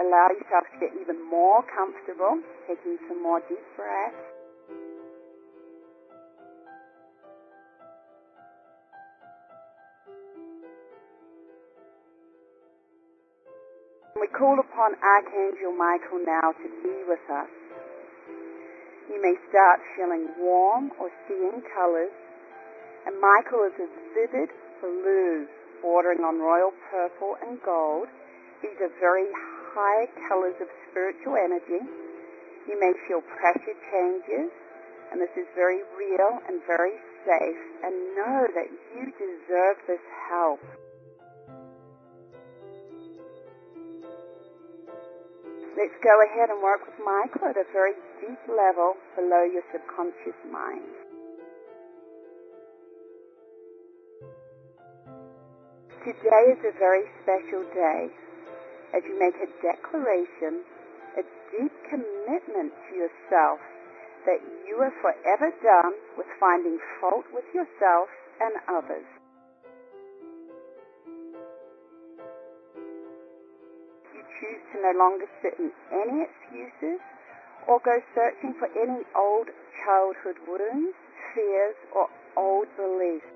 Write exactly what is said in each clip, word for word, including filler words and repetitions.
allow yourself to get even more comfortable, taking some more deep breaths. We call upon Archangel Michael now to be with us. You may start feeling warm or seeing colors, and Michael is a vivid blue bordering on royal purple and gold. These are very high colors of spiritual energy. You may feel pressure changes, and this is very real and very safe, and know that you deserve this help. Let's go ahead and work with Michael at a very deep level below your subconscious mind. Today is a very special day as you make a declaration, a deep commitment to yourself that you are forever done with finding fault with yourself and others. You choose to no longer sit in any excuses or go searching for any old childhood wounds, fears, or old beliefs.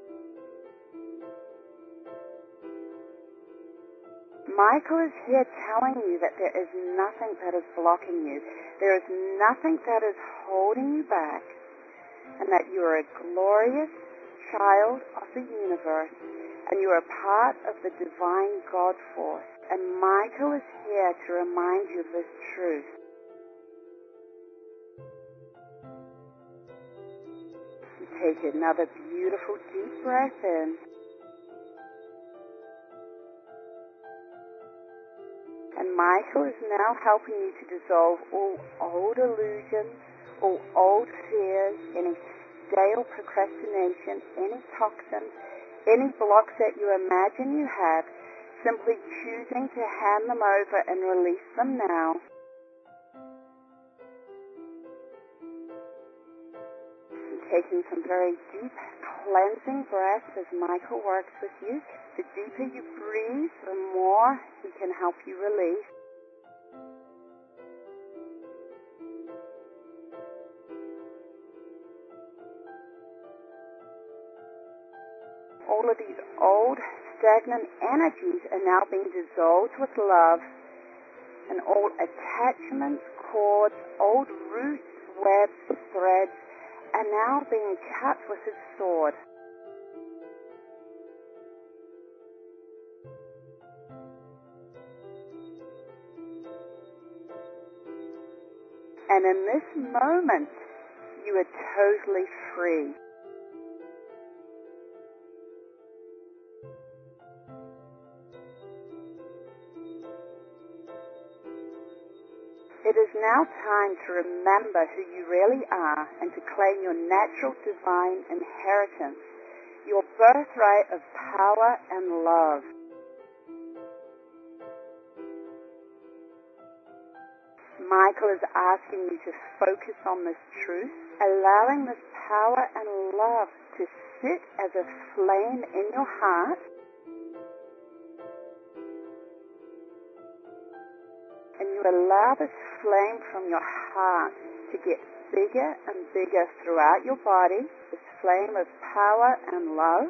Michael is here telling you that there is nothing that is blocking you. There is nothing that is holding you back, and that you are a glorious child of the universe, and you are part of the divine God force. And Michael is here to remind you of this truth. You take another beautiful deep breath in. And Michael is now helping you to dissolve all old illusions, all old fears, any stale procrastination, any toxins, any blocks that you imagine you have, simply choosing to hand them over and release them now. And taking some very deep cleansing breaths as Michael works with you. The deeper you breathe, the more he can help you release. All of these old, stagnant energies are now being dissolved with love, and all attachments, cords, old roots, webs, threads are now being cut with his sword. And in this moment, you are totally free. It is now time to remember who you really are and to claim your natural divine inheritance, your birthright of power and love. Michael is asking you to focus on this truth, allowing this power and love to sit as a flame in your heart, and you allow this flame from your heart to get bigger and bigger throughout your body, this flame of power and love.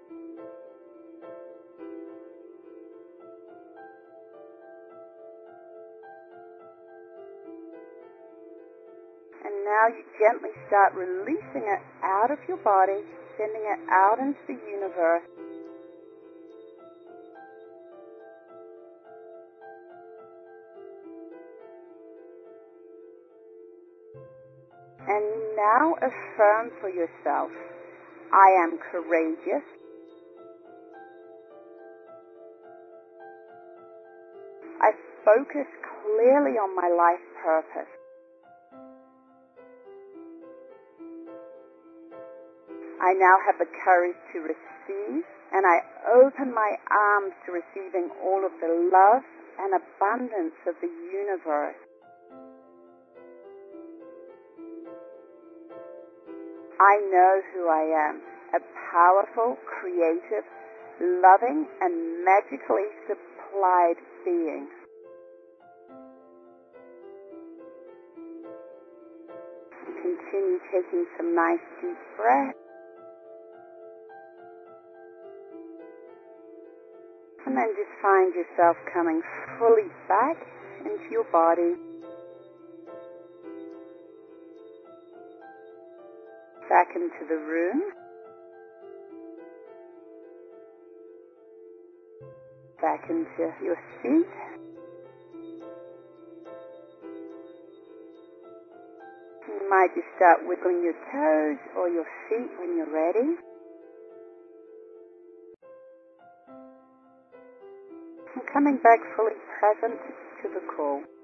And now you gently start releasing it out of your body, sending it out into the universe. And you now affirm for yourself, I am courageous. I focus clearly on my life purpose. I now have the courage to receive, and I open my arms to receiving all of the love and abundance of the universe. I know who I am, a powerful, creative, loving, and magically supplied being. continue taking some nice deep breaths. And then just find yourself coming fully back into your body. Back into the room. Back into your seat. You might just start wiggling your toes or your feet when you're ready. And coming back fully present to the call.